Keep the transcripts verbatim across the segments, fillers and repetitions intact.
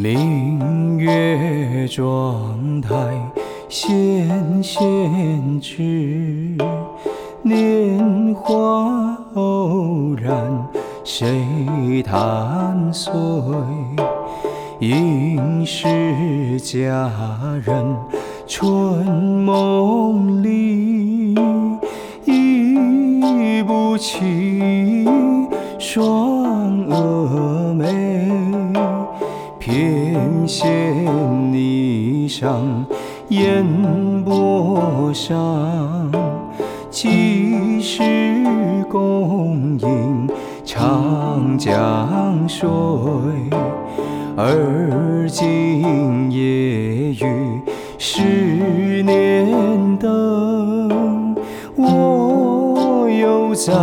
明月妆台纤纤指，年华偶然谁弹碎？应是佳人春梦里，忆不起双蛾眉。翩跹霓裳烟波上，几时共饮长江水？而今夜雨十年灯，我又在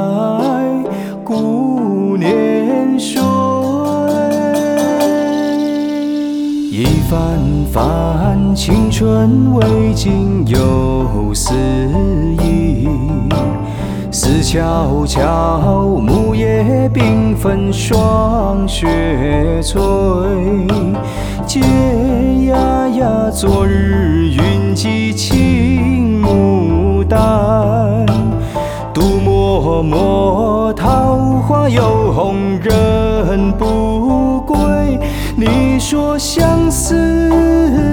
顾年谁？一番番青春未尽又思忆，思悄悄木叶缤纷霜雪催。嗟呀呀昨日云髻青牡丹，独默默桃花又红人不归。你说相思